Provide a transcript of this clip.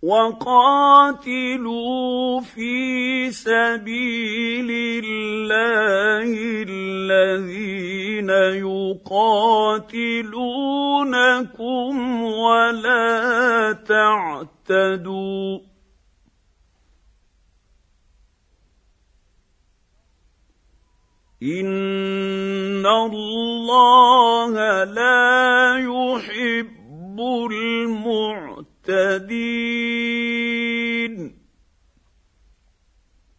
وقاتلوا في سبيل الله الذين يقاتلونكم ولا تعتدوا إن الله لا يحب المعتدين